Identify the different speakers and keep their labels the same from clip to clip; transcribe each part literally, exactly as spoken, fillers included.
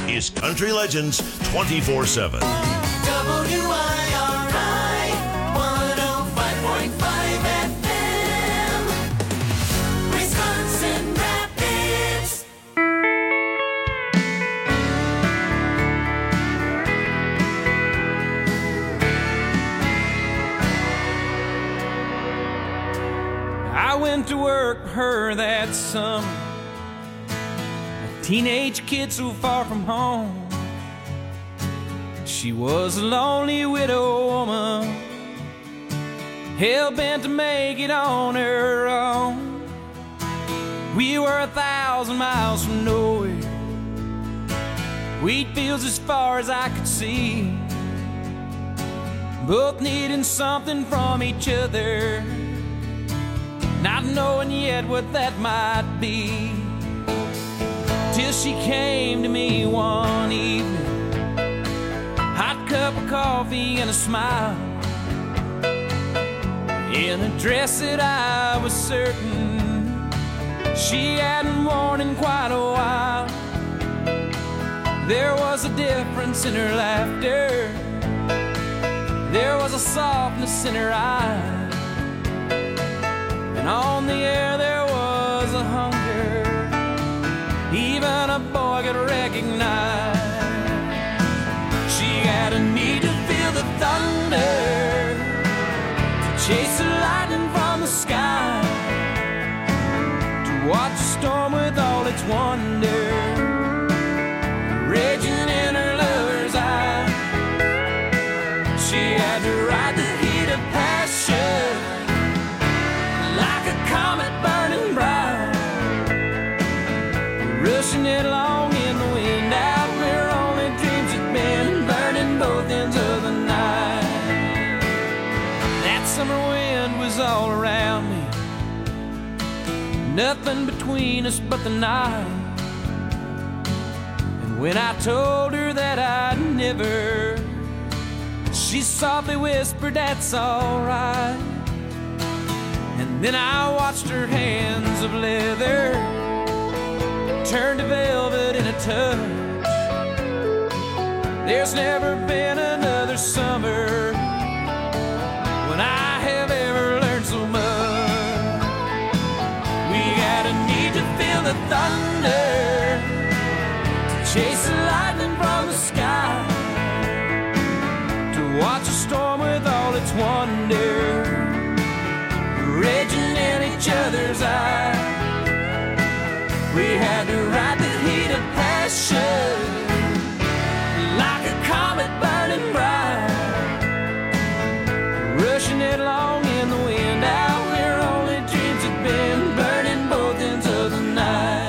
Speaker 1: is Country Legends twenty-four seven.
Speaker 2: W I R I one oh five point five F M, Wisconsin Rapids.
Speaker 3: I went to work for her that summer, a teenage kid so far from home. She was a lonely widow woman, hell-bent to make it on her own. We were a thousand miles from nowhere, wheat fields as far as I could see, both needing something from each other, not knowing yet what that might be. Till she came to me one evening, hot cup of coffee and a smile, in a dress that I was certain she hadn't worn in quite a while. There was a difference in her laughter, there was a softness in her eyes, and on the air there was a hunger even a boy could recognize. She had a need to feel the thunder, to chase the lightning from the sky, to watch the storm with all its wonder raging in her lover's eye. She had to ride the heat of passion like a comet burning bright, rushing it along in the wind out where only dreams had been, burning both ends of the night. That summer wind was all around me, nothing between us but the night. And when I told her that I'd never, she softly whispered, "That's alright." And then I watched her hands of leather turn to velvet in a touch. There's never been another summer when I have ever learned so much. We had a need to feel the thunder, to chase the lightning from the sky, to watch a storm with all its wonder raging in each other's eyes. We had to ride the heat of passion like a comet burning bright, rushing it along in the wind out where only dreams had been, burning both ends of the night.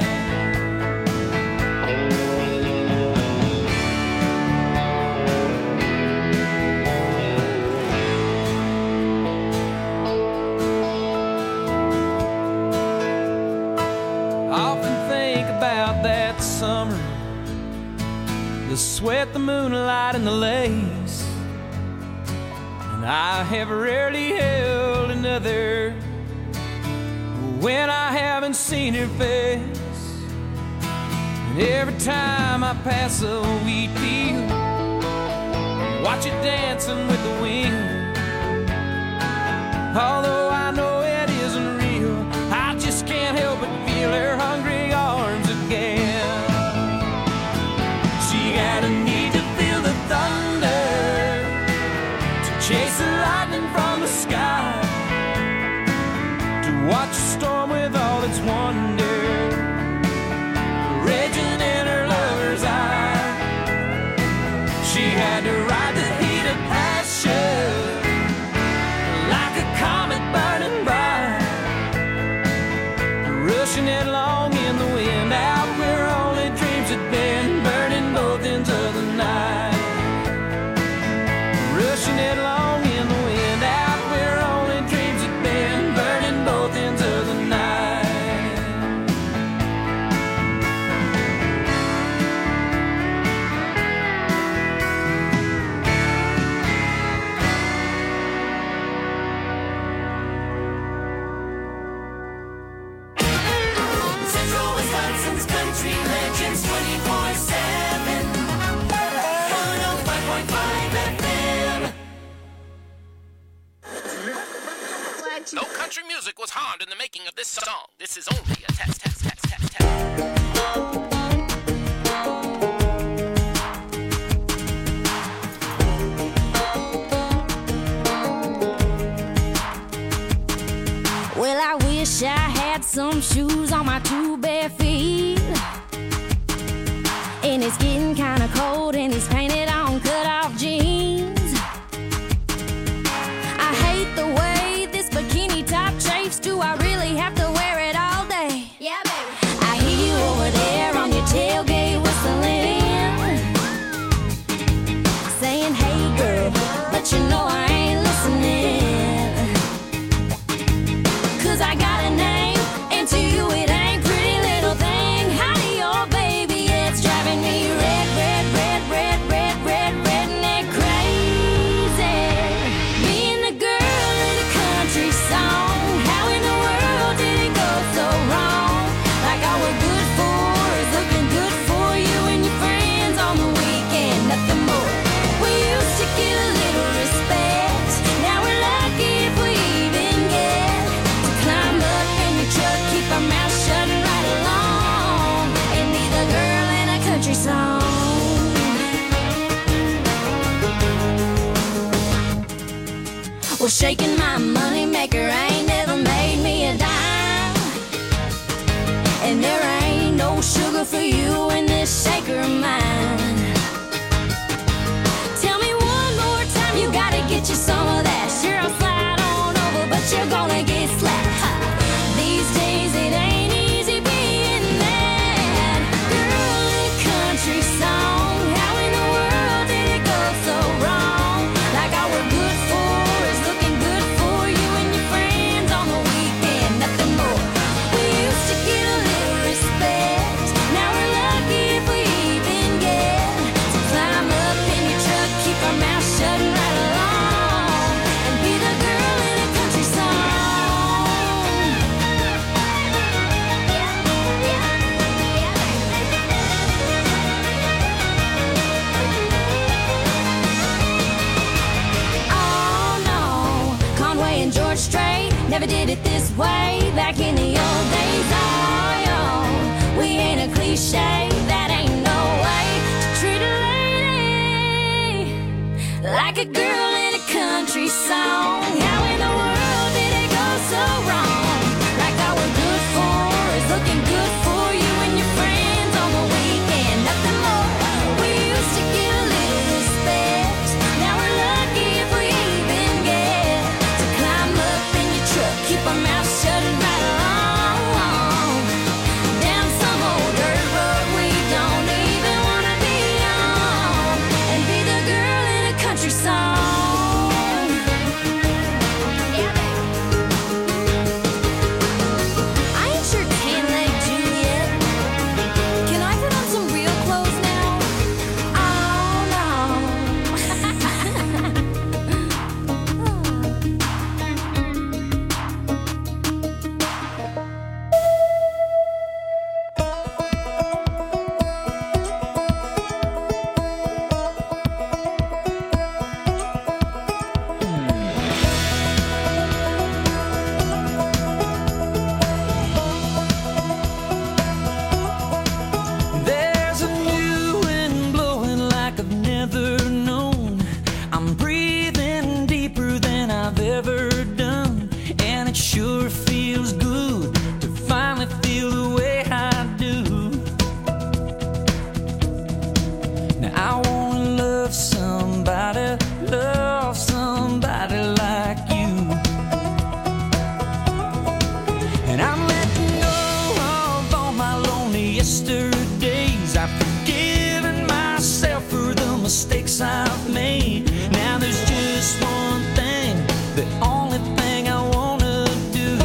Speaker 3: Summer, the sweat, the moonlight, and the lace, and I have rarely held another when I haven't seen her face. And every time I pass a wheat field, watch it dancing with the wind, although I know it isn't real, I just can't help but feel her hungry arms again. Got a need to feel the thunder, to chase the lightning from the sky, to watch a storm with all its wonder raging in her lover's eye. She had to ride the heat of passion like a comet burning bright, rushing it along in the wind out where only dreams had been, burning both ends of the
Speaker 4: found in the making of this song. This is only a test, test, test, test, test.
Speaker 5: Well, I wish I had some shoes on my two bare feet. And it's getting kinda cold and he's painted on cut-off jeans. I hate the way this bikini top chafes. Do I really have to wear it all day? Yeah, baby. I hear you over there on your tailgate whistling, saying, hey girl, but you know I ain't listening. Cause I got a name, and to you it ain't pretty little thing. Howdy, oh baby, it's driving me red, red, red, red, red, red, redneck crazy. Being the girl in a country song, how in the world did it go so wrong? Like all we're good for is looking good for you and your friends on the weekend, nothing more. We used to get a little respect, now we're lucky if we even get to climb up in your truck, keep our mouth shut and ride along, and be the girl in a country song. Well, shaking my money maker ain't never made me a dime, and there ain't no sugar for you in this shaker of mine. Tell me one more time, you gotta get you some of that. Sure, I'll slide on over, but you're gonna get slapped. Ha. These days it ain't easy being that girl in a country song. How in the world did it go so wrong? Like all we're good for is looking good for you and your friends on the weekend, nothing more. We used to get a little respect, now we're lucky if we even get to climb up in your truck, keep our mouth shut and ride along, and be the girl in a country song. Oh no, Conway and George Strait never did it this way back in the old days. Oh, yo, we ain't a cliche, that ain't no way to treat a lady like a girl in a country song. How in the world did it go so wrong? Like all we're good for is looking good for you and your friends on the weekend, nothing more. We used to get a little respect, now we're lucky if we even get to climb up in your truck, keep our mouth shut and ride along, down some old dirt road we don't even wanna be on, and be the girl in a country song. I ain't your tan-leg Juliet. Can I put on some real clothes now? Oh
Speaker 3: There's a new wind blowing like I've never known. I'm breathing deeper than I've ever done, and it sure feels good to finally feel the way I do. Now I wanna love somebody, love somebody like you. And I'm letting go of all my lonely yesterdays. I've forgiven myself for the mistakes I've made. Now there's just one thing, the only thing I wanna do.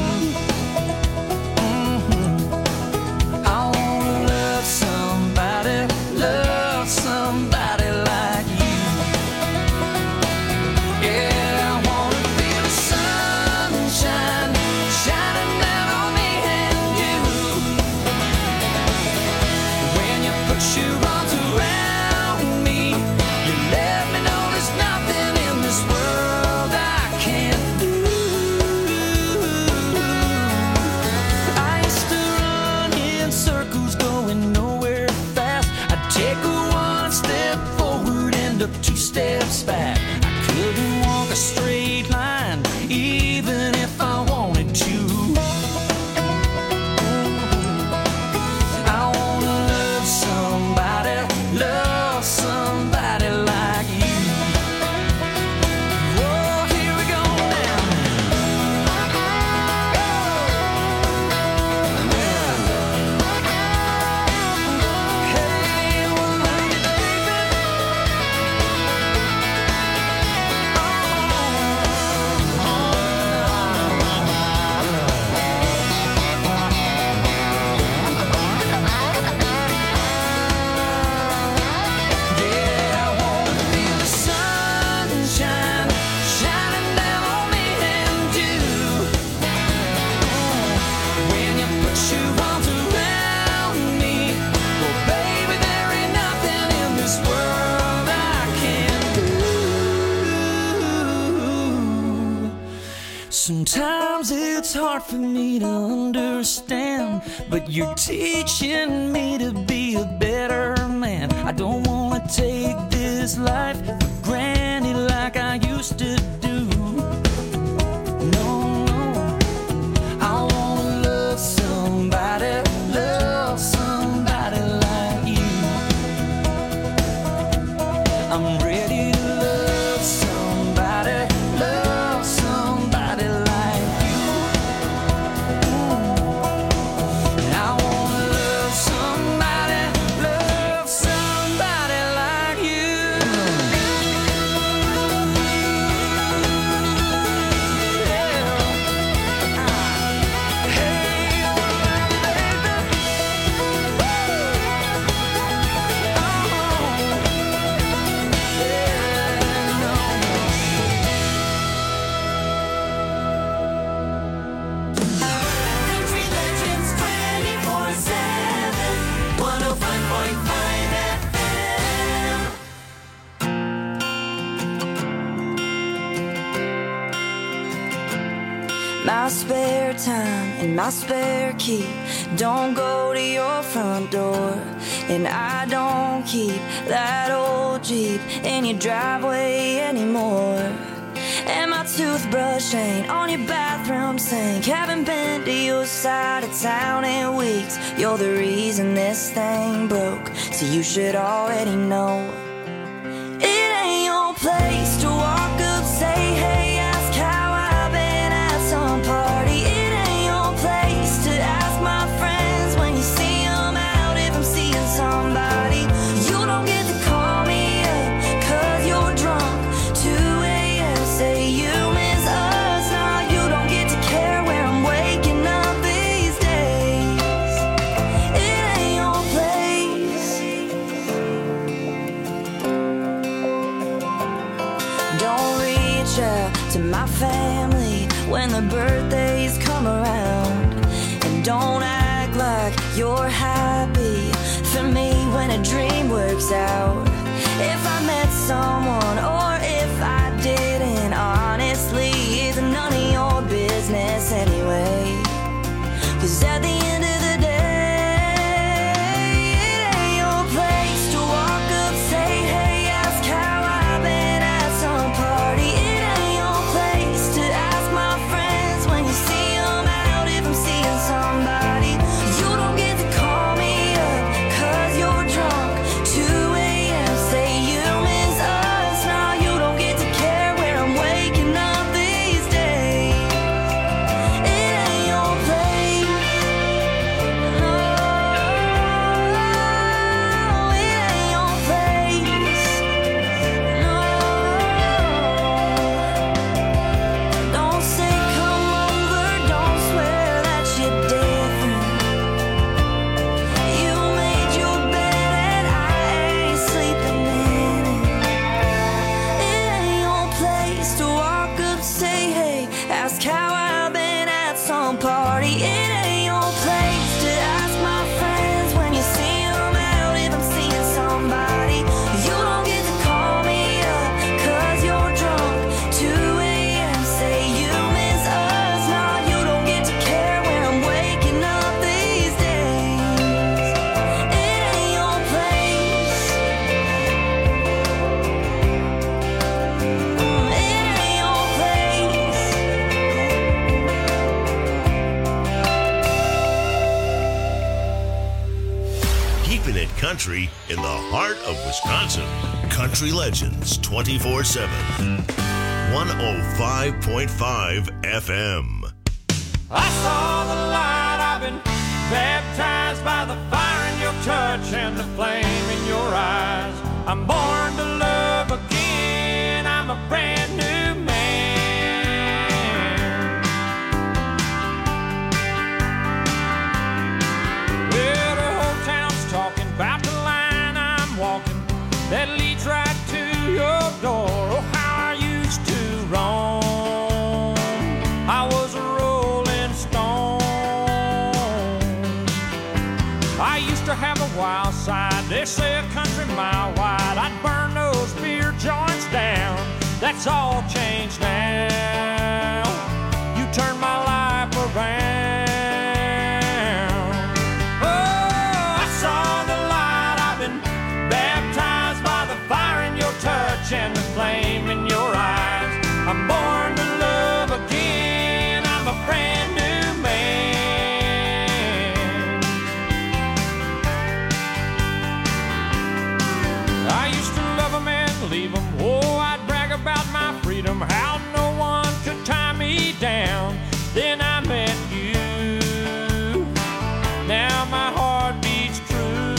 Speaker 3: Mhm. I wanna love somebody, love somebody like you. Yeah, I wanna feel the sunshine shining down on me and you. When you put your arms around me, you let one step forward, end up two steps back. I couldn't walk a straight line, even if I wanted to. I wanna love somebody, love somebody like you. Whoa, here we go now. Hey, well, love you, baby. Yeah, I wanna feel the sunshine shining down on me and you. When you put your arms around me, well, baby, there ain't nothing in this world I can't do. Sometimes it's hard for me to understand, but you're teaching me to be a better man. I don't wanna take this life for granted like I used to do. No, no. I wanna love somebody, love somebody like you. I'm ready to love somebody, love somebody like you. I wanna love somebody, love somebody like you.
Speaker 2: Country Legends twenty-four seven, one oh five point five F M.
Speaker 6: My spare time and my spare key don't go to your front door. And I don't keep that old Jeep in your driveway anymore. And my toothbrush ain't on your bathroom sink. Haven't been to your side of town in weeks. You're the reason this thing broke, so you should already know. It ain't your place to walk up, say hey, ask how I've been at some party. It ain't your place to ask my friends when you see them out if I'm seeing somebody. You don't get to call me up cause you're drunk, two a.m. say you miss us. Nah, you don't get to care where I'm waking up these days. It ain't your place. Don't reach out to my family when the birthdays come around. And don't act like you're happy for me when a dream works out. If I met someone or if I didn't, honestly, it's none of your business anyway. Cause at the end of the day, it ain't your place to walk up, say hey, ask how I've been at some party. It ain't your place to ask my friends when you see them out if I'm seeing somebody. You don't get to call me up cause you're drunk, two a.m.
Speaker 1: Wisconsin. Country Legends twenty-four seven. one oh five point five F M.
Speaker 3: I saw the light, I've been baptized by the fire in your touch and the flame in your eyes. I'm born to love again, I'm a brand new man. Well, the whole town's talking about the line I'm walking that leads right to your door. Oh, how I used to roam, I was a rolling stone. I used to have a wild side, they say a country mile wide. I'd burn those beer joints down, that's all changed now. You turned my life around. Oh, I saw the light, I've been baptized by the fire in your touch and the flame in your eyes. I'm born to love again, I'm a brand new man. I used to love them and leave them. Oh, I'd brag about my freedom, how no one could tie me down. Then I met you, now my heart beats true.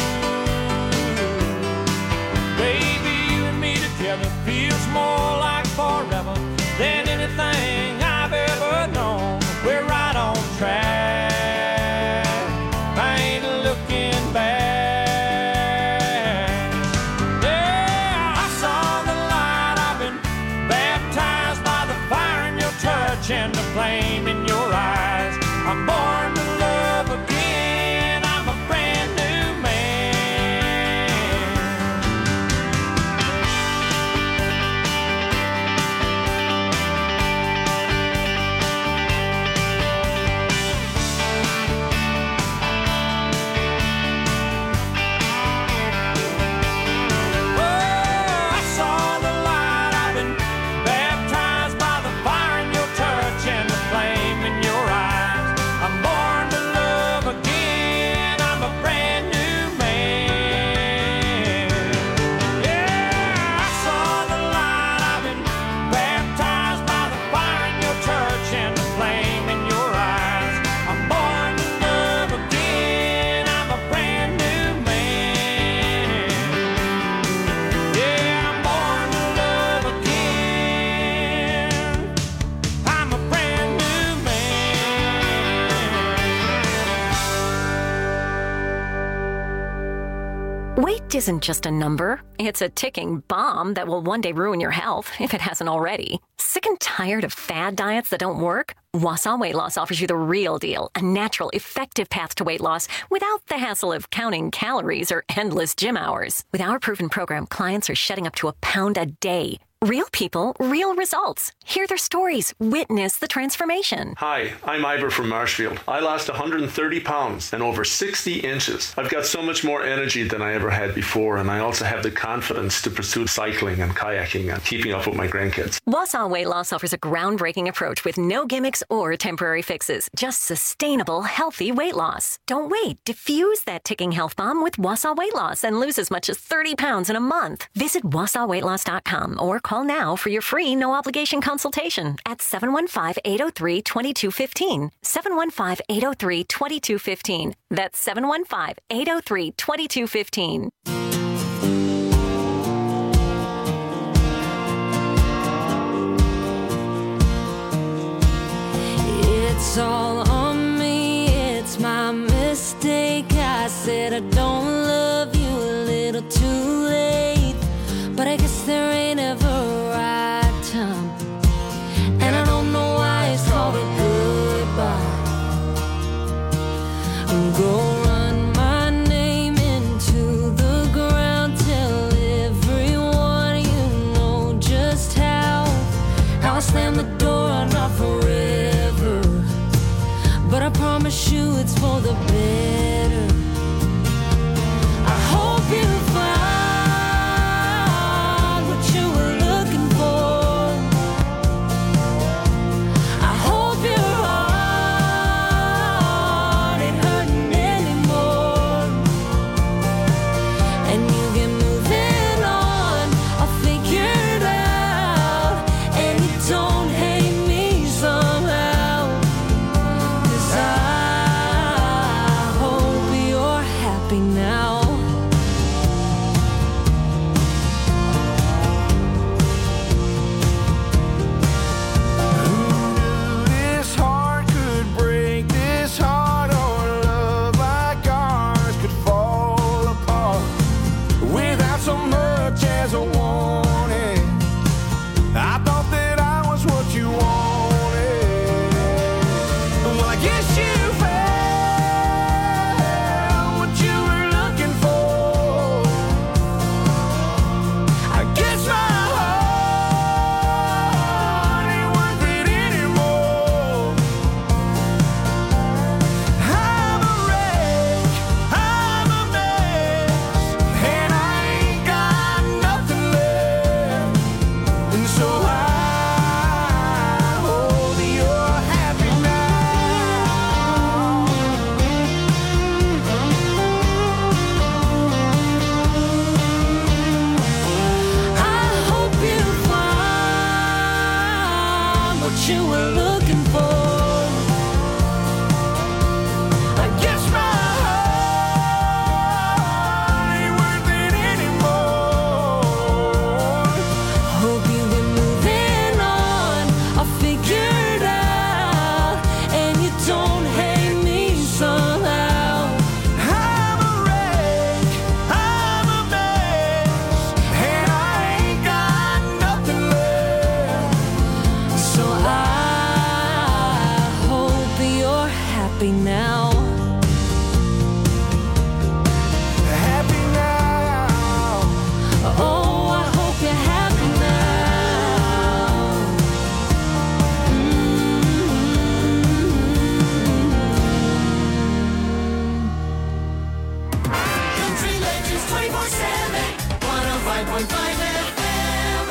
Speaker 3: Baby, you and me together feels more like forever than anything I've ever known. We're right on track, I ain't looking back. Yeah, I saw the light, I've been baptized by the fire in your touch and the flame in your eyes. I'm born to love again, I'm a brand new man. Oh, I saw the light, I've been baptized by the fire in your touch and the flame in your eyes. I'm born to love again, I'm a brand new man. Yeah, I saw the light, I've been baptized by the fire in your touch and the flame in your eyes. I'm born to love again, I'm a brand new man. Yeah, I'm born to love again, I'm a brand new man.
Speaker 7: Weight isn't just a number. It's a ticking bomb that will one day ruin your health, if it hasn't already. Sick and tired of fad diets that don't work? Wausau Weight Loss offers you the real deal, a natural, effective path to weight loss without the hassle of counting calories or endless gym hours. With our proven program, clients are shedding up to a pound a day. Real people, real results. Hear their stories. Witness the transformation.
Speaker 8: Hi, I'm Ivor from Marshfield. I lost one hundred thirty pounds and over sixty inches. I've got so much more energy than I ever had before, and I also have the confidence to pursue cycling and kayaking and keeping up with my grandkids.
Speaker 7: Wausau Weight Loss offers a groundbreaking approach with no gimmicks or temporary fixes, just sustainable, healthy weight loss. Don't wait. Diffuse that ticking health bomb with Wausau Weight Loss and lose as much as thirty pounds in a month. Visit wausau weight loss dot com or call now for your free no-obligation consultation at seven one five, eight oh three, two two one five. seven one five, eight oh three, two two one five. That's seven one five, eight oh three, two two one five.
Speaker 5: It's all on me, it's my mistake. I said I don't love you a little too late, but I guess there ain't ever a right time, and I don't know why it's called a goodbye. Go run my name into the ground.
Speaker 9: as a warning. I thought that I was what you wanted. Well, I guess you found what you were looking for. I guess my heart ain't worth it anymore. I'm a wreck, I'm a mess, and I ain't got nothing left. And so I hope you're happy now. I hope you find what you were looking for. I guess my heart ain't worth it anymore. Hope you've been moving on, I figured out, and you don't hate me somehow. I'm a wreck, I'm a mess, and I ain't got nothing left. So I hope you're happy now. Happy now. Oh, I hope you're happy now.
Speaker 2: Country Legends twenty-four seven, one oh five point five F M.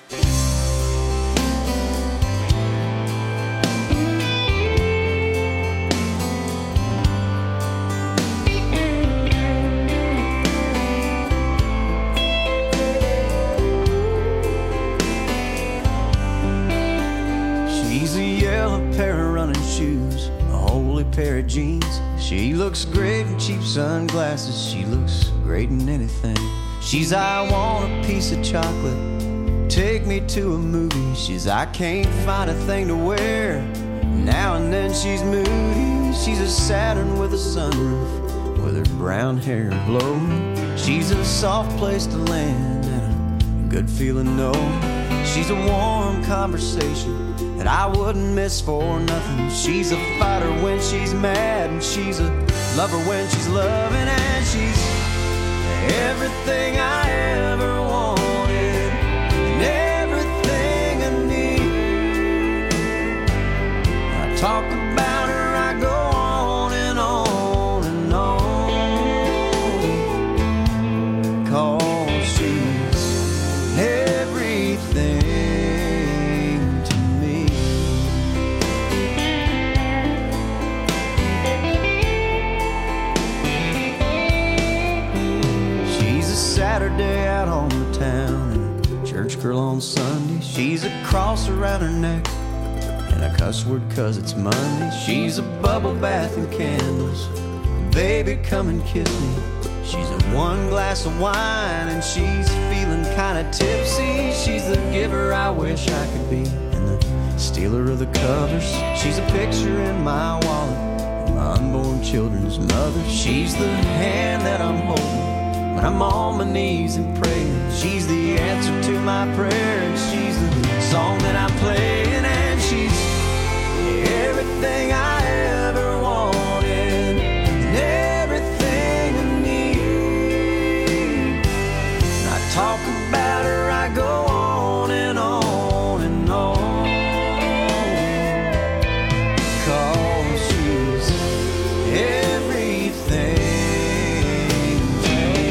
Speaker 9: She's a yellow pair of running shoes, a holy pair of jeans. She looks great in cheap sunglasses. She looks great in anything. She's I want a piece of chocolate, take me to a movie. She's I can't find a thing to wear. Now and then she's moody. She's a Saturn with a sunroof, with her brown hair blowing. She's a soft place to land and a good feeling no. She's a warm conversation that I wouldn't miss for nothing. She's a fighter when she's mad, and she's a lover when she's loving, and she's everything I ever wanted and everything I need. I talk about her, I go on and on and on, 'cause she's everything to me. She's a Saturday out on the town and a church girl on Sunday. She's a cross around her neck and a cuss word 'cause it's Monday. She's a bubble bath and candles, baby come and kiss me. She's a one glass of wine and she's feeling kinda tipsy. She's the giver I wish I could be and the stealer of the covers. She's a picture in my wallet, my unborn children's mother. She's the hand that I'm holding when I'm on my knees and praying. She's the answer to my prayer, and she's the song that I'm playing, and she's everything I ever wanted and everything I need. And I talk about her, I go on and on and on, 'cause she's everything to me.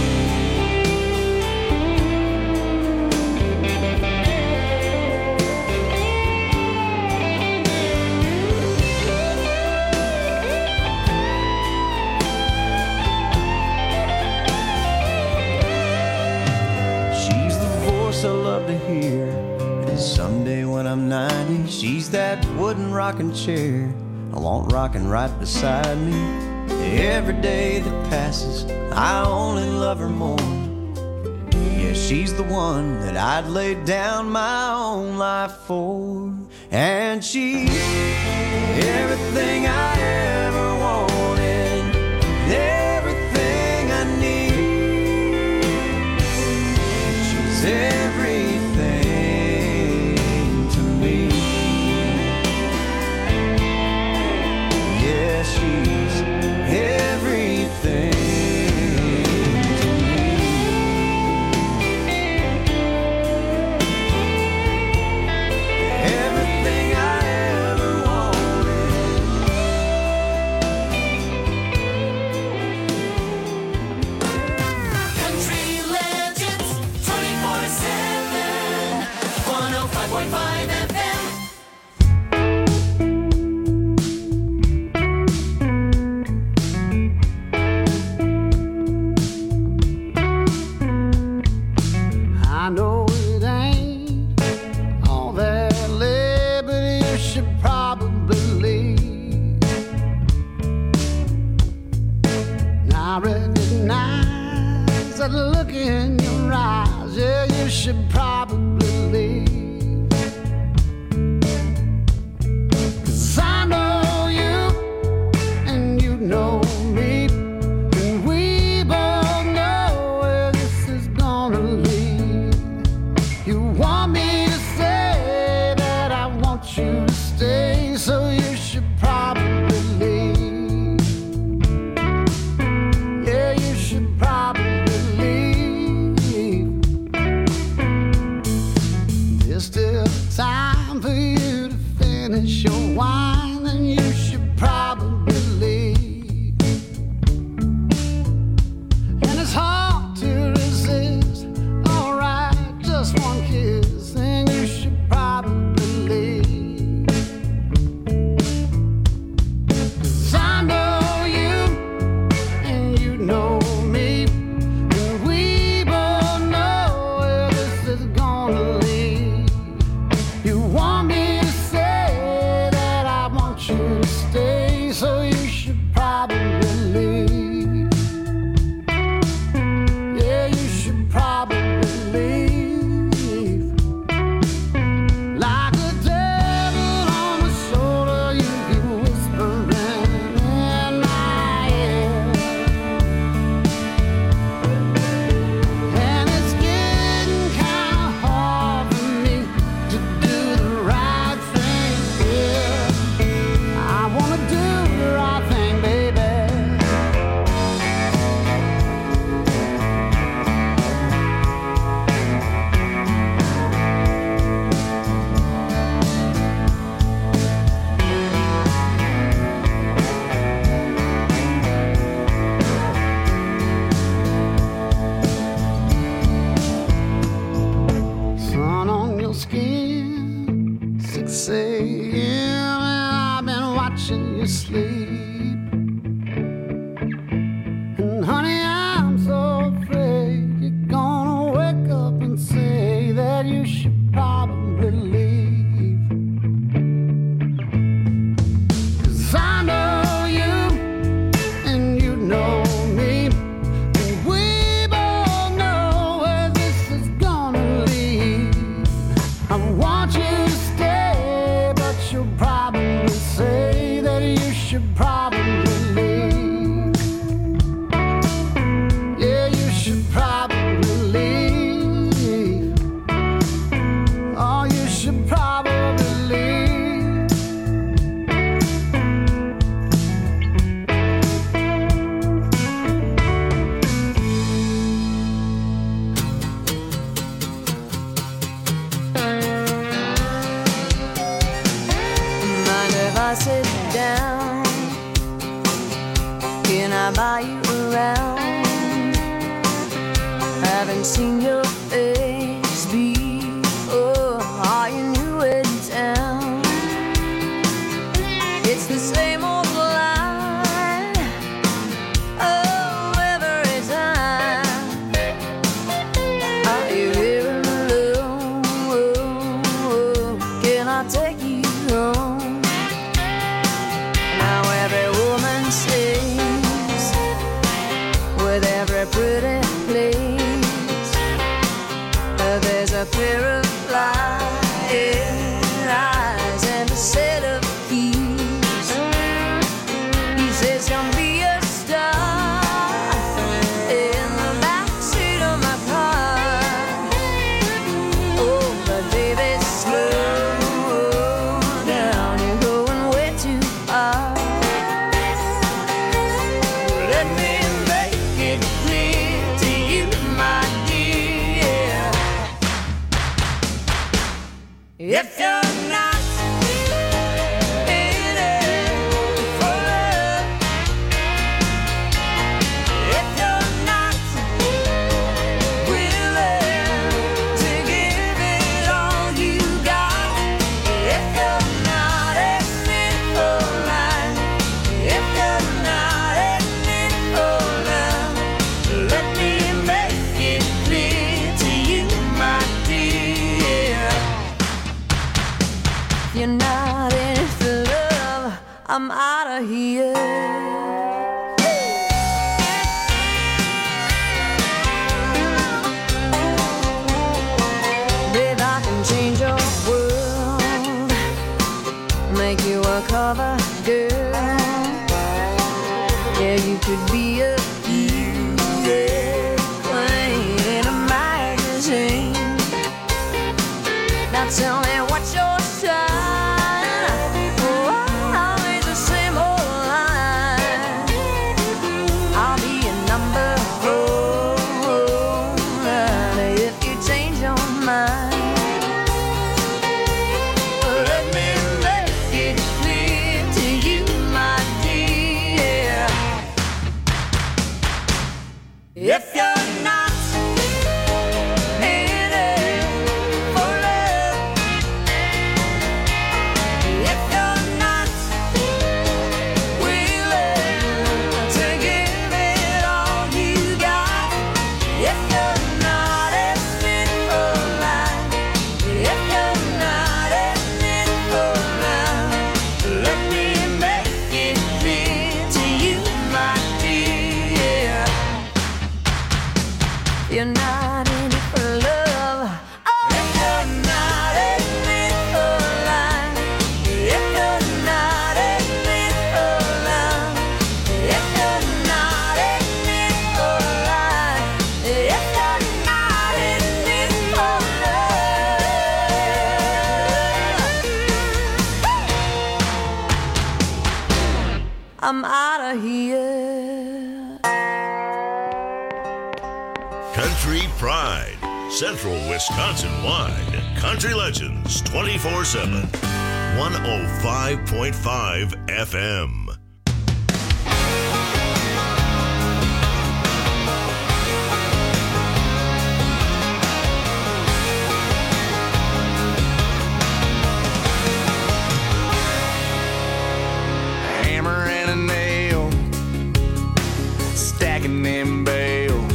Speaker 9: She's the voice I love to hear, and someday when I'm ninety, she's that wooden rocking chair I want rocking right beside me. Every day that passes, I only love her more. Yeah, she's the one that I'd lay down my own life for, and she's everything I ever wanted, everything I need. everything to me. Yeah, she's everything to me. Everything I ever wanted.
Speaker 2: Country Legends twenty-four seven, one oh five point five F M.
Speaker 10: I know it ain't all that lit, but you should probably leave. And I recognize that look in your eyes. Yeah, you should probably leave. 'Cause I know you and you know me, and we both know where this is gonna lead. You want me to say that I want you to stay, so you should probably leave. Yeah, you should probably leave. There's still time for you to finish your wine, and you should probably leave. And it's hard to resist. Alright, just one kiss, and you should probably leave. 'Cause I know you, and you know me, and we both know where this is gonna lead. You want me to say that I want you to stay, so you should probably leave. Yeah, you should probably leave. Like a devil on my shoulder, you keep whispering in my ear. And it's getting kinda hard for me to do the right thing here. I wanna do the right thing, baby. Sun on your skin, six a.m. and I've been watching you sleep. And honey, I'm so afraid you're gonna wake up and say that you should probably leave. 'Cause I know you, and you know me, and we both know where this is gonna lead. I want you to stay, but you'll probably say that you should probably leave. Yeah, you should probably leave. Oh, you should probably leave.
Speaker 6: Mind if I sit down? Can I buy you around? Haven't seen your face before. Are you new in town? It's the same old line. Oh, every time. Are you here alone? Can I take you home? Now every woman sings with every pretty place. Uh, There's a pair of flying eyes and a set of keys. He says, "Come be a star in the backseat of my car." If you're not in it for love, if you're not willing to give it all you got, if you're not in it for life, if you're not in it for love, let me make it clear to you, my dear. If you're not in it for love, I'm out of here. Babe, I can change your world, make you a cover girl. Yeah, you could be a queen in a magazine. Now tell me what's your sign? Oh, always the same old line. I'll be a number one if you change your mind. Let me make it clear to you, my dear. If you're not in it for love, if you're not willing to give it all you got, if you're not in it for life, if you're not in it for love, let me make it clear to you, my dear. You're not in it for love. If you're not in it for life, if you're not in it for love, if you're not in it for life, if you're not in it for love, I'm out of here.
Speaker 1: Country Pride, Central Wisconsin wide. Country Legends twenty-four seven. one oh five point five F M.
Speaker 11: Hammer and a nail, stacking them bales.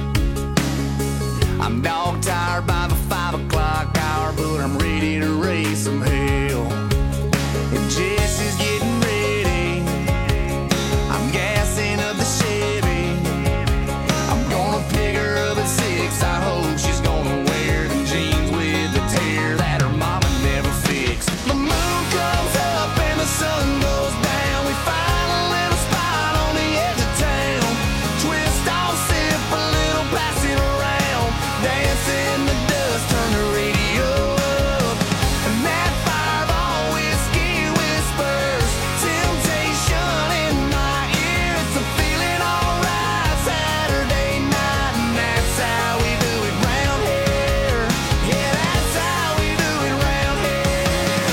Speaker 11: I'm dog tired by the five o'clock hour, but I'm ready to raise some hell. If Jesse's getting ready, I'm gassing up the Chevy. I'm gonna pick her up at six. I hope she's gonna wear them jeans with the tear that her mama never fixed. The moon comes up and the sun goes down. We find a little spot on the edge of town. Twist off, sip a little, pass it around. Dance in the dust, turn the radio up. And that fireball whiskey whispers temptation in my ear. It's a feeling alright Saturday night, and that's how we do it round here. Yeah, that's how we do it round here.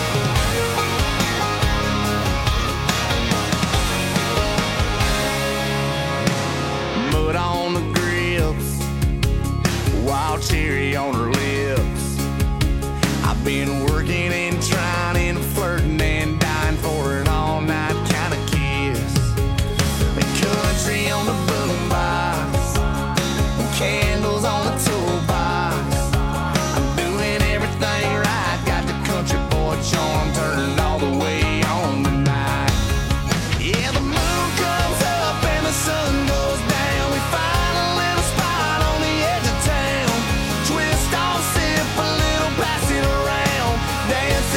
Speaker 11: Mud on the grips, wild cherry on her lips. I've been working and trying and flirting and dying for an all night kind of kiss. The country on the boombox, candles on the toolbox. I'm doing everything right, got the country boy charm turned all the way on tonight. Yeah, the moon comes up and the sun goes down. We find a little spot on the edge of town. Twist off, sip a little, pass it around. Dance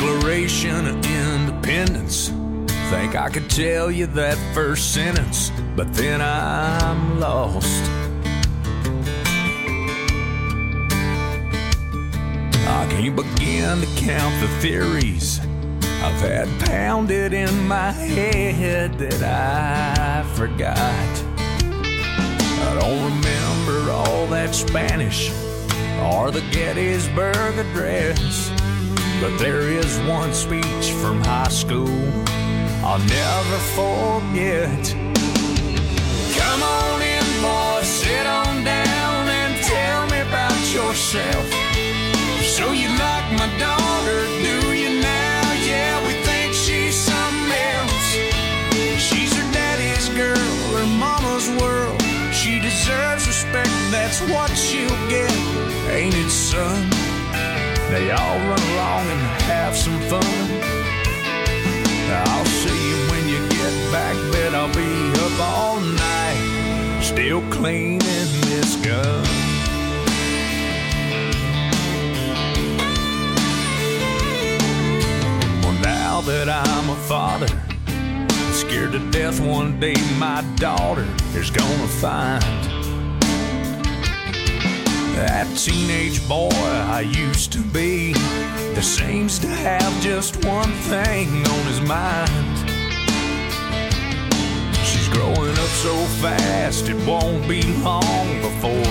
Speaker 3: Declaration of Independence. Think I could tell you that first sentence, but then I'm lost. I can't begin to count the theories I've had pounded in my head that I forgot. I don't remember all that Spanish or the Gettysburg Address, but there is one speech from high school I'll never forget. Come on in, boys, sit on down and tell me about yourself. So you like my daughter, do you now? Yeah, we think she's something else. She's her daddy's girl, her mama's world. She deserves respect, that's what she'll get. Ain't it, son? They all run along and have some fun. I'll see you when you get back, bet I'll be up all night, still cleaning this gun. Well, now that I'm a father, scared to death one day my daughter is gonna find that teenage boy I used to be that seems to have just one thing on his mind. She's growing up so fast it won't be long before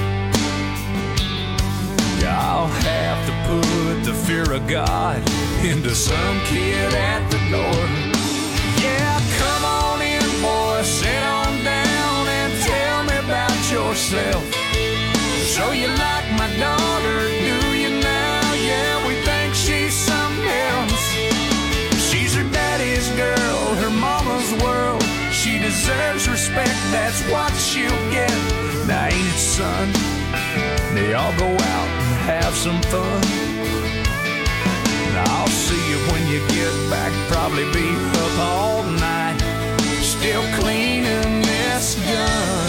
Speaker 3: I'll have to put the fear of God into some kid at the door. Yeah, come on in, boy, sit on down and tell me about yourself. So you like my daughter, do you now? Yeah, we think she's something else. She's her daddy's girl, her mama's world. She deserves respect, that's what she'll get. Now ain't it, son? They all go out and have some fun. Now I'll see you when you get back, probably be up all night, still cleaning this gun.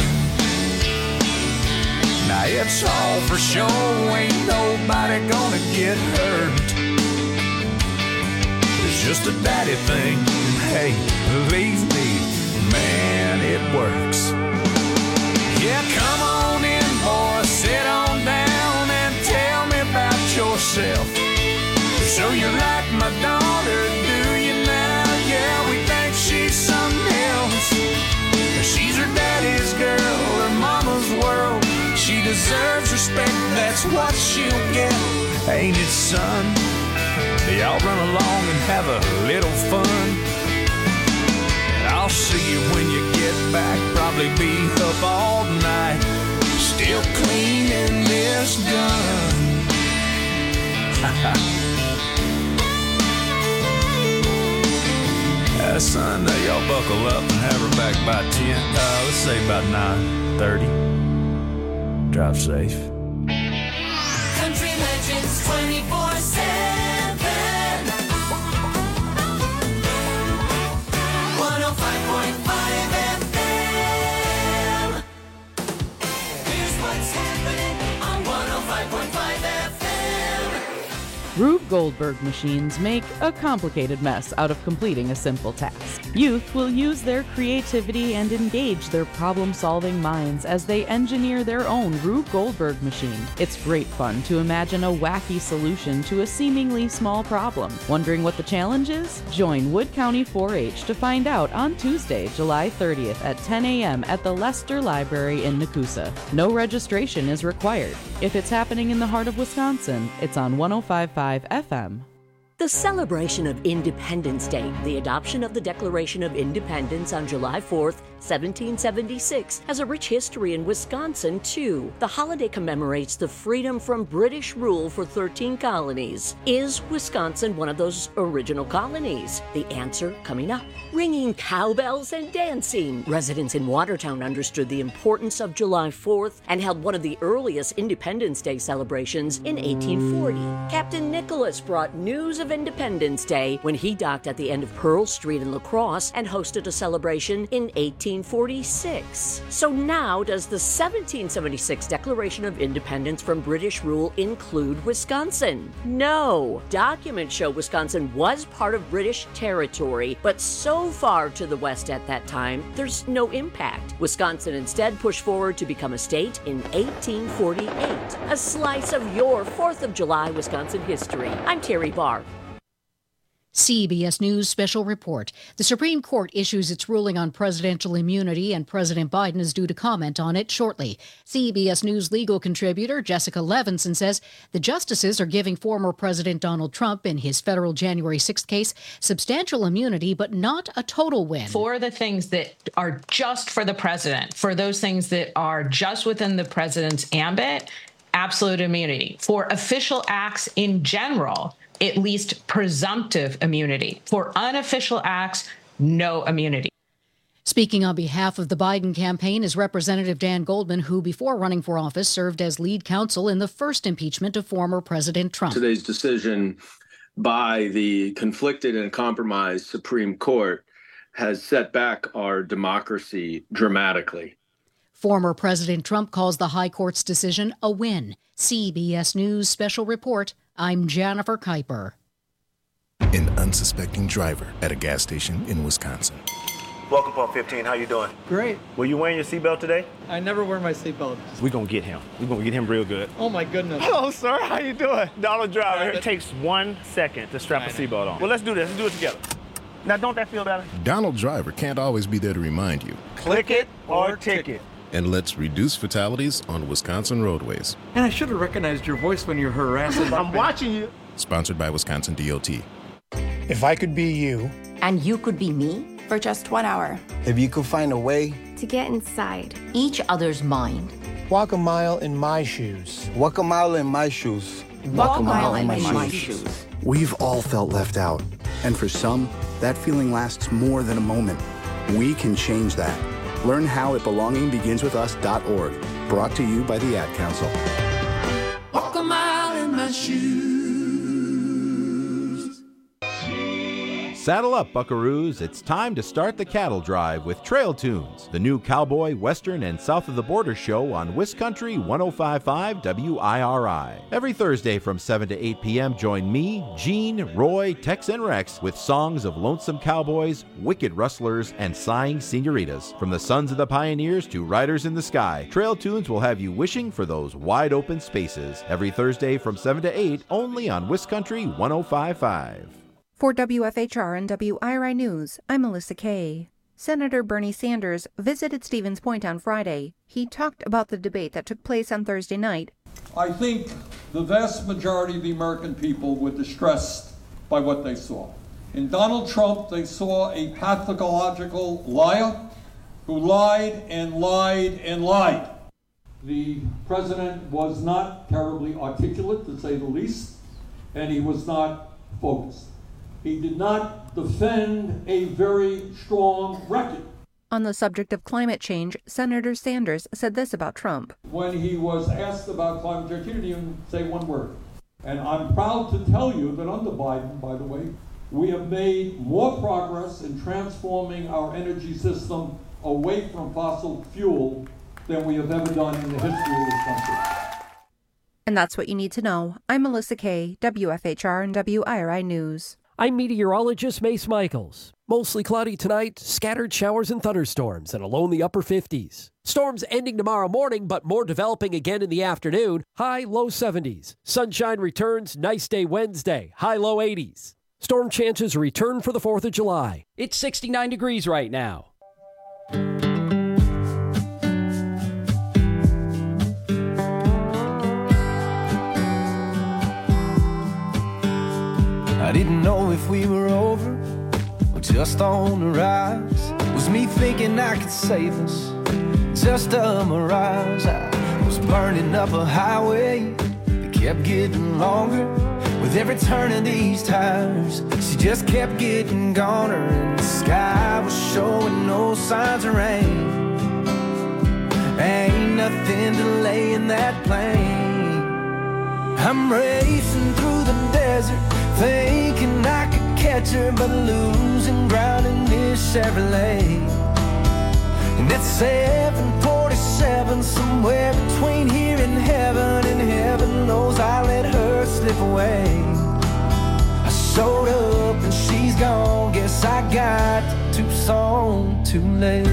Speaker 3: Now it's all for show, ain't nobody gonna get hurt. It's just a daddy thing, and hey, believe me, man, it works. Yeah, come on in, boy, sit on down and tell me about yourself. So you like my daughter, do you now? Yeah, we think she's something else. She's her daddy's girl, her mama's world. She deserves respect, that's what she'll get. Ain't it, son? They all run along and have a little fun. And I'll see you when you get back, probably be up all night, still cleaning this gun. uh, son, now y'all buckle up and have her back by ten. Uh, let's say about nine thirty. Drive safe.
Speaker 2: Country Legends twenty-four seven. one oh five point five F M. Here's what's happening on one oh five point five F M.
Speaker 12: Rube Goldberg machines make a complicated mess out of completing a simple task. Youth will use their creativity and engage their problem-solving minds as they engineer their own Rube Goldberg machine. It's great fun to imagine a wacky solution to a seemingly small problem. Wondering what the challenge is? Join Wood County four H to find out on Tuesday, July thirtieth at ten a.m. at the Lester Library in Nakusa. No registration is required. If it's happening in the heart of Wisconsin, it's on one oh five point five F M.
Speaker 13: The celebration of Independence Day, the adoption of the Declaration of Independence on July fourth, seventeen seventy-six, has a rich history in Wisconsin, too. The holiday commemorates the freedom from British rule for thirteen colonies. Is Wisconsin one of those original colonies? The answer coming up. Ringing cowbells and dancing. Residents in Watertown understood the importance of July fourth and held one of the earliest Independence Day celebrations in eighteen forty. Captain Nicholas brought news of Independence Day when he docked at the end of Pearl Street in La Crosse and hosted a celebration in eighteen eighteen forty-six. So now, does the seventeen seventy-six Declaration of Independence from British rule include Wisconsin? No. Documents show Wisconsin was part of British territory, but so far to the west at that time, there's no impact. Wisconsin instead pushed forward to become a state in eighteen forty-eight. A slice of your fourth of July Wisconsin history. I'm Terry Barr.
Speaker 14: C B S News Special Report. The Supreme Court issues its ruling on presidential immunity, and President Biden is due to comment on it shortly. C B S News legal contributor Jessica Levinson says the justices are giving former President Donald Trump in his federal January sixth case substantial immunity, but not a total win.
Speaker 15: For the things that are just for the president, for those things that are just within the president's ambit, absolute immunity. For official acts in general, at least presumptive immunity. For unofficial acts, no immunity.
Speaker 14: Speaking on behalf of the Biden campaign is Representative Dan Goldman, who before running for office served as lead counsel in the first impeachment of former President Trump.
Speaker 16: Today's decision by the conflicted and compromised Supreme Court has set back our democracy dramatically.
Speaker 14: Former President Trump calls the High Court's decision a win. C B S News Special Report. I'm Jennifer Kuiper.
Speaker 17: An unsuspecting driver at a gas station in Wisconsin.
Speaker 18: Welcome, Pump fifteen. How you doing?
Speaker 19: Great.
Speaker 18: Were you wearing your seatbelt today?
Speaker 19: I never wear my seatbelt.
Speaker 18: We're going to get him. We're going to get him real good.
Speaker 19: Oh, my goodness.
Speaker 18: Hello, sir. How you doing? Donald Driver. It takes one second to strap a seatbelt on. Well, let's do this. Let's do it together. Now, don't that feel better?
Speaker 17: Donald Driver can't always be there to remind you.
Speaker 18: Click it or ticket.
Speaker 17: And let's reduce fatalities on Wisconsin roadways.
Speaker 19: And I should have recognized your voice when you're harassing.
Speaker 18: I'm watching you.
Speaker 17: Sponsored by Wisconsin D O T.
Speaker 20: If I could be you.
Speaker 21: And you could be me.
Speaker 22: For just one hour.
Speaker 20: If you could find a way.
Speaker 21: To get inside each other's mind.
Speaker 20: Walk a mile in my shoes.
Speaker 23: Walk a mile in my shoes.
Speaker 21: Walk, Walk a mile, mile in, in my, my shoes. shoes.
Speaker 24: We've all felt left out. And for some, that feeling lasts more than a moment. We can change that. Learn how at belonging begins with us dot org. Brought to you by the Ad Council.
Speaker 2: Walk a mile in my shoes.
Speaker 25: Saddle up, buckaroos. It's time to start the cattle drive with Trail Tunes, the new cowboy, western, and south of the border show on Wiscountry one oh five point five W I R I. Every Thursday from seven to eight p.m., join me, Gene, Roy, Tex, and Rex with songs of lonesome cowboys, wicked rustlers, and sighing senoritas. From the sons of the pioneers to riders in the sky, Trail Tunes will have you wishing for those wide open spaces. Every Thursday from seven to eight, only on Wiscountry one oh five point five.
Speaker 26: For W F H R and W I R I News, I'm Melissa Kay. Senator Bernie Sanders visited Stevens Point on Friday. He talked about the debate that took place on Thursday night.
Speaker 27: I think the vast majority of the American people were distressed by what they saw. In Donald Trump, they saw a pathological liar who lied and lied and lied. The president was not terribly articulate, to say the least, and he was not focused. He did not defend a very strong record.
Speaker 26: On the subject of climate change, Senator Sanders said this about Trump.
Speaker 27: When he was asked about climate change, he didn't even say one word. And I'm proud to tell you that under Biden, by the way, we have made more progress in transforming our energy system away from fossil fuel than we have ever done in the history of this country.
Speaker 26: And that's what you need to know. I'm Melissa Kay, W F H R and W I R I News.
Speaker 28: I'm meteorologist Mace Michaels. Mostly cloudy tonight, scattered showers and thunderstorms, and a low in the upper fifties. Storms ending tomorrow morning, but more developing again in the afternoon. High, low seventies. Sunshine returns, nice day Wednesday. High, low eighties. Storm chances return for the fourth of July. It's sixty-nine degrees right now.
Speaker 11: I didn't know if we were over or just on the rise. Was me thinking I could save us? Just a mirage. I was burning up a highway that kept getting longer. With every turn of these tires, she just kept getting goner. And the sky was showing no signs of rain. Ain't nothing delaying that plane. I'm racing through the desert, thinking I could catch her, but losing ground in this Chevrolet.
Speaker 2: And it's seven forty-seven, somewhere between here and heaven, and heaven knows I let her slip away. I showed up and she's gone, guess I got to Tucson too late.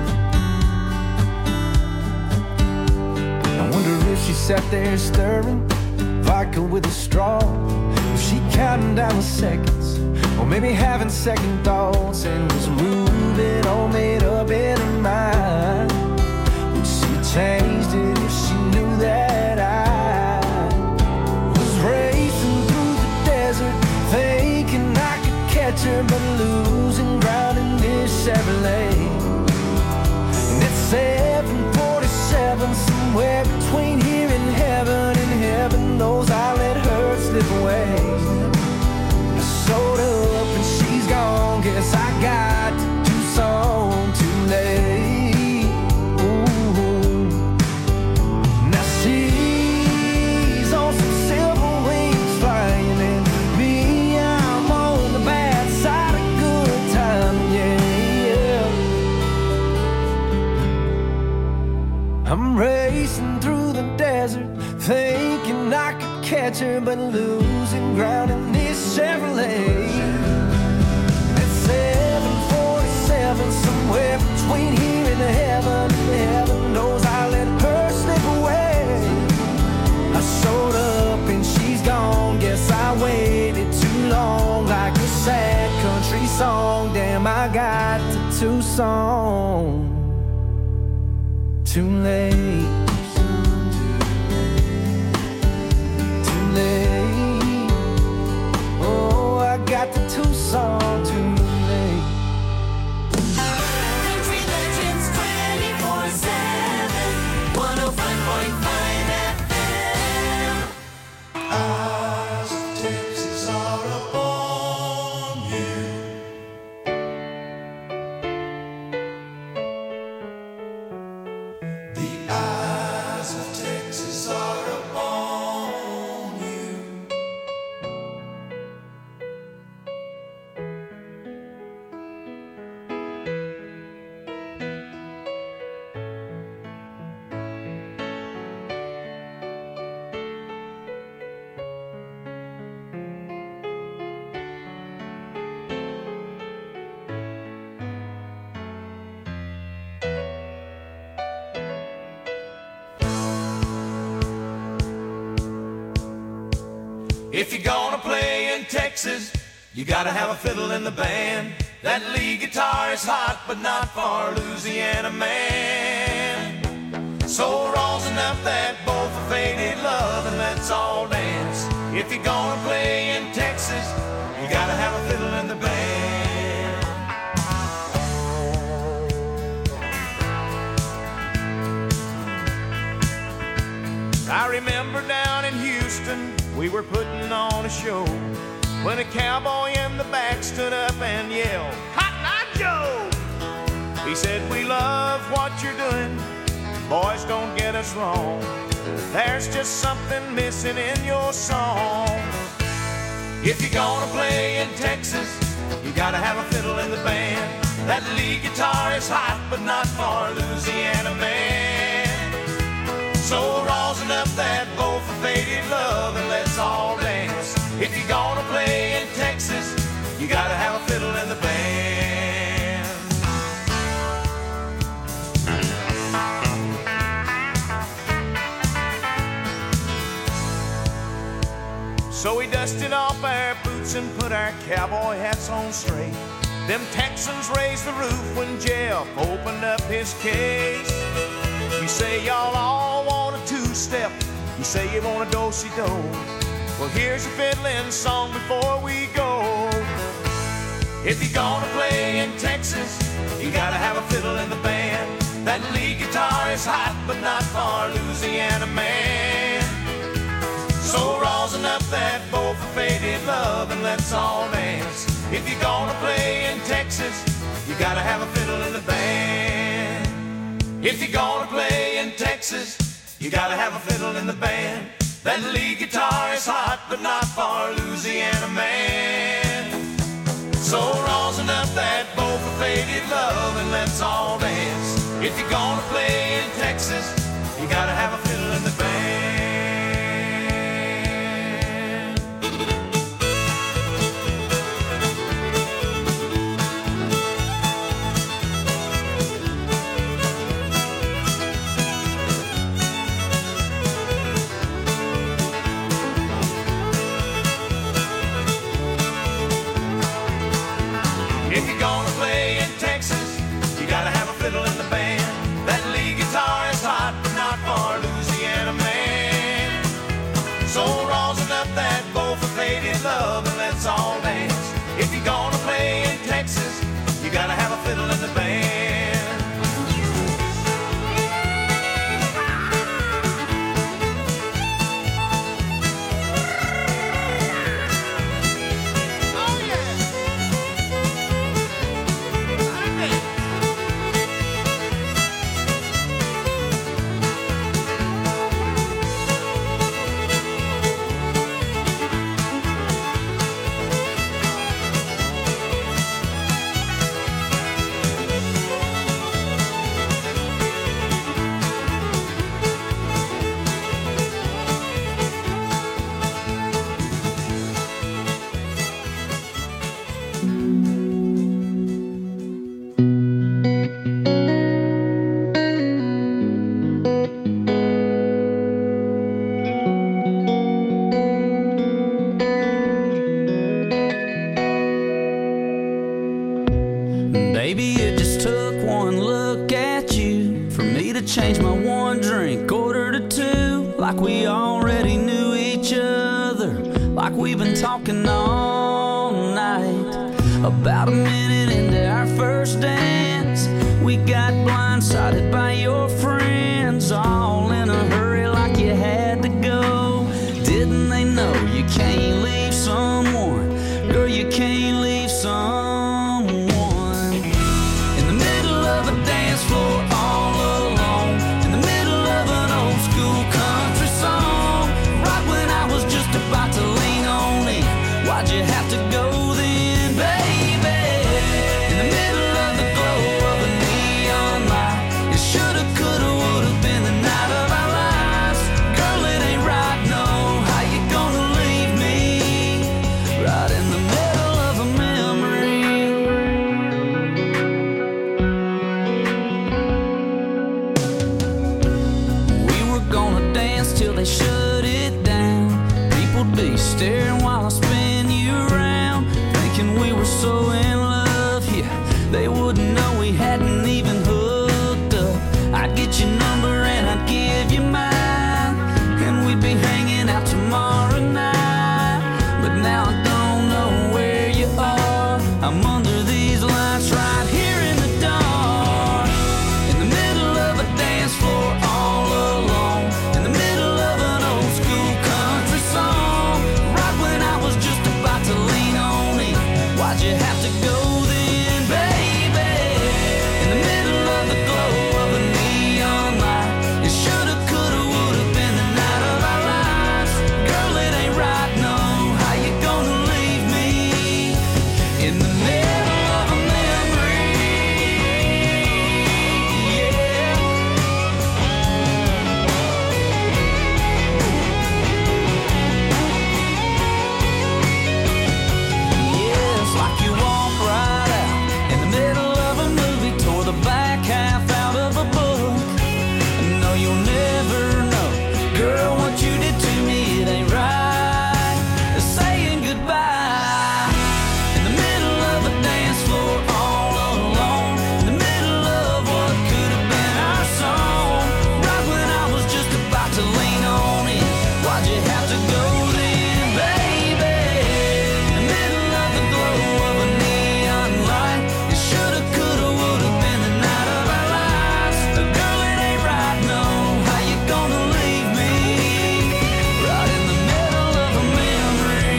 Speaker 2: I wonder if she sat there stirring vodka with a straw, if she counting down the seconds, or maybe having second thoughts, and was moving all made up in her mind. Would she have changed it if she knew that I was racing through the desert, thinking I could catch her, but losing ground in this Chevrolet? And it's seven forty-seven, somewhere between here and heaven, and heaven knows I let her slip away. I showed up and she's gone, guess I got to Tucson too late. Ooh. Now she's on some silver wings flying, and me, I'm on the bad side of good time, yeah, yeah. I'm racing through the desert, thinking I could catch her, but losing ground in this Chevrolet. It's seven forty-seven, somewhere between here and heaven, and heaven knows I let her slip away. I showed up and she's gone, guess I waited too long, like a sad country song. Damn, I got to Tucson too late. Oh, I got the Tucson too late.
Speaker 4: Country Legends twenty-four seven, one oh five point five F M. Eyes of Texas are upon you. The eyes of Texas are upon you.
Speaker 2: If you're gonna play in Texas, you gotta have a fiddle in the band. That lead guitar is hot, but not for Louisiana man. So rosin up that bowl for faded love and let's all dance. If you're gonna play in Texas, you gotta have a fiddle in the band. I remember down in Houston, we were putting on a show when a cowboy in the back stood up and yelled, "Cotton Eye Joe!" He said, "We love what you're doing, boys, don't get us wrong. There's just something missing in your song. If you're gonna play in Texas, you gotta have a fiddle in the band. That lead guitar is hot, but not for Louisiana man. So rosin up that bowl for faded love and let's all dance. If you're gonna play in Texas, you gotta have a fiddle in the band." So we dusted off our boots and put our cowboy hats on straight. Them Texans raised the roof when Jeff opened up his case. You say y'all all want a two-step, you say you want a do-si-do. Well, here's a fiddling song before we go. If you're gonna play in Texas, you gotta have a fiddle in the band. That lead guitar is hot, but not for Louisiana man. So rosin up that bowl for faded love and let's all dance. If you're gonna play in Texas, you gotta have a fiddle in the band. If you're gonna play in Texas, you gotta have a fiddle in the band. That lead guitar is hot, but not for Louisiana man. So rosin up that bowl for faded love and let's all dance.
Speaker 4: If you're gonna play in Texas, you gotta have a fiddle in the band. If you're gonna play in Texas, you gotta have a fiddle in the band. That lead guitar is hot, but not for Louisiana man. So rosin up that bowl for faded love and let's all dance. If you're gonna play in Texas, you gotta have a fiddle in the band.
Speaker 3: Baby, it just took one look at you for me to change my one drink order to two. Like we already knew each other, like we've been talking all night. About a minute into our first dance, we got blindsided by your friends, all in a hurry like you had to go. Didn't they know you can't leave someone? Girl, you can't leave someone in the middle of a dance floor all alone, in the middle of an old school country song. Right when I was just about to lean on in, why'd you have to go then, baby? In the middle of the glow of a neon light, it shoulda, coulda, woulda been the night of our lives. Girl, it ain't right, no. How you gonna leave me right in the middle of a memory? We were gonna dance till they shut it down. People'd be staring while I spin you around, thinking we were so in love, yeah. They wouldn't know we hadn't even hooked up. I'd get your number and I'd give you mine, and we'd be hanging out tomorrow night. But now I don't know where you are. I'm under these lights right here in the dark, in the middle of a dance floor all alone, in the middle of an old school country song. Right when I was just about to lean on in, why'd you have to go then, baby? In the middle of the glow of a neon light, it shoulda, coulda, woulda been the night of our lives. Girl, it ain't right, no. How you gonna leave me in the middle of a memory? Yeah. Yeah, it's like you walk right out in the middle of a movie, tore the back half out of a book. No, you'll never know, girl, what you did to me, it ain't right. Saying goodbye in the middle of a dance floor all alone, in the middle of what could have been our song. Right when I was just about to lean on in, why'd you have to go then, baby? In the middle of the glow of a neon light, it shoulda, coulda, woulda been the night of our lives. Girl, it ain't right, no. How you gonna leave me right in the middle of a memory?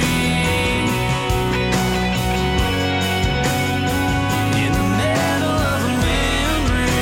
Speaker 3: In the middle of a memory.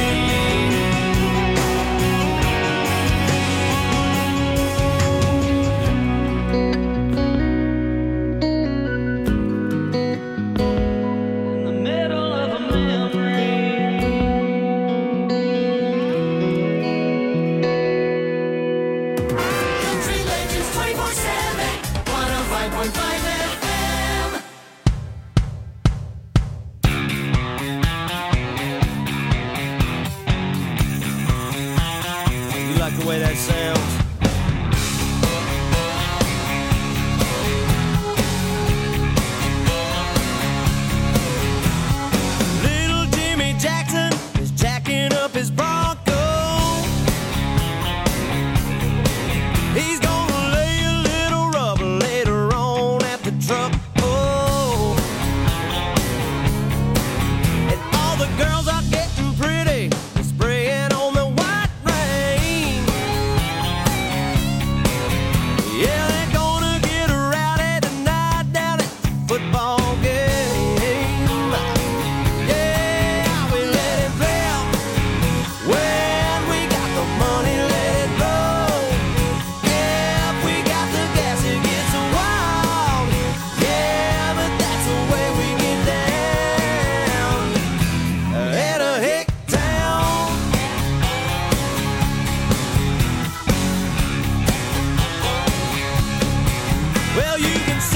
Speaker 2: all you can say.